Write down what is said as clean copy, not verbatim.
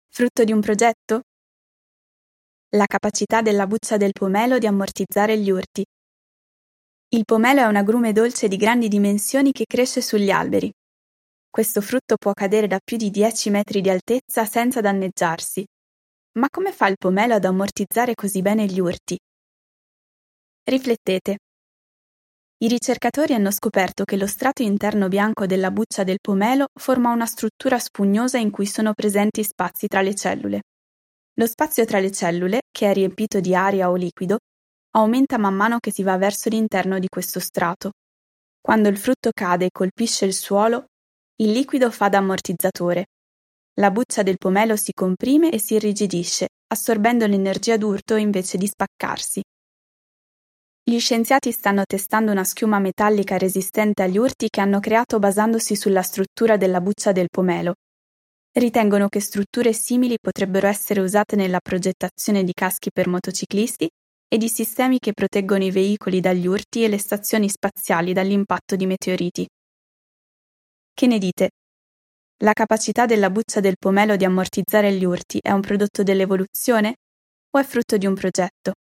Frutto di un progetto? La capacità della buccia del pomelo di ammortizzare gli urti. Il pomelo è un agrume dolce di grandi dimensioni che cresce sugli alberi. Questo frutto può cadere da più di 10 metri di altezza senza danneggiarsi. Ma come fa il pomelo ad ammortizzare così bene gli urti? Riflettete. I ricercatori hanno scoperto che lo strato interno bianco della buccia del pomelo forma una struttura spugnosa in cui sono presenti spazi tra le cellule. Lo spazio tra le cellule, che è riempito di aria o liquido, aumenta man mano che si va verso l'interno di questo strato. Quando il frutto cade e colpisce il suolo, il liquido fa da ammortizzatore. La buccia del pomelo si comprime e si irrigidisce, assorbendo l'energia d'urto invece di spaccarsi. Gli scienziati stanno testando una schiuma metallica resistente agli urti che hanno creato basandosi sulla struttura della buccia del pomelo. Ritengono che strutture simili potrebbero essere usate nella progettazione di caschi per motociclisti e di sistemi che proteggono i veicoli dagli urti e le stazioni spaziali dall'impatto di meteoriti. Che ne dite? La capacità della buccia del pomelo di ammortizzare gli urti è un prodotto dell'evoluzione o è frutto di un progetto?